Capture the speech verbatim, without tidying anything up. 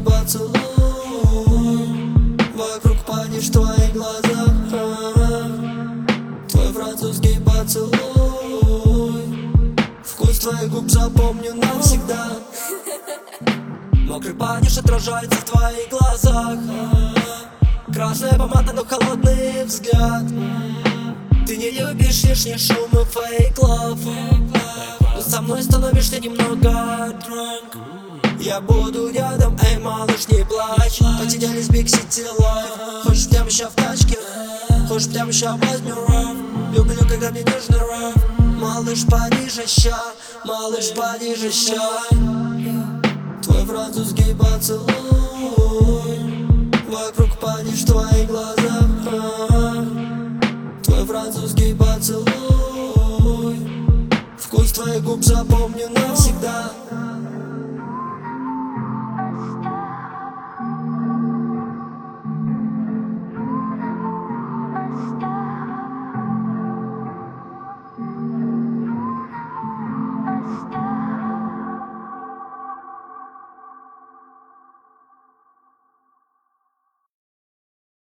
поцелуй, вокруг панишь в твоих глазах. Твой французский поцелуй, вкус твоих губ запомню навсегда. Мокрый паниш отражается в твоих глазах. Красная помада, но холодный взгляд. Ты не любишь лишний шум и fake love, но со мной становишься немного drunk. Я буду рядом, эй, малыш, не плачь. Потерялись Big City Life. Хочешь прямо ща в тачке, хочешь прямо ща возьмем рэп. Люблю, когда мне нежный рэп. Малыш, пониже ща, малыш, пониже ща. Твой французский поцелуй, вокруг панишь в твоих глазах. Твой французский поцелуй, вкус твоих губ запомню навсегда.